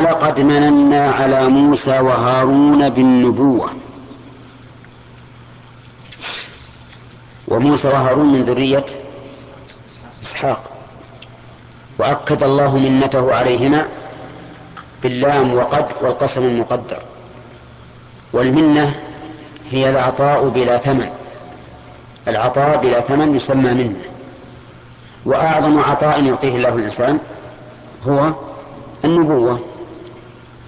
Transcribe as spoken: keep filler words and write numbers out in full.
ولقد مننا على موسى وهارون بالنبوة. وموسى وهارون من ذرية إسحاق، وأكد الله منته عليهما باللام وقد والقسم المقدر. والمنة هي العطاء بلا ثمن، العطاء بلا ثمن يسمى منة. وأعظم عطاء يعطيه الله الإنسان هو النبوة،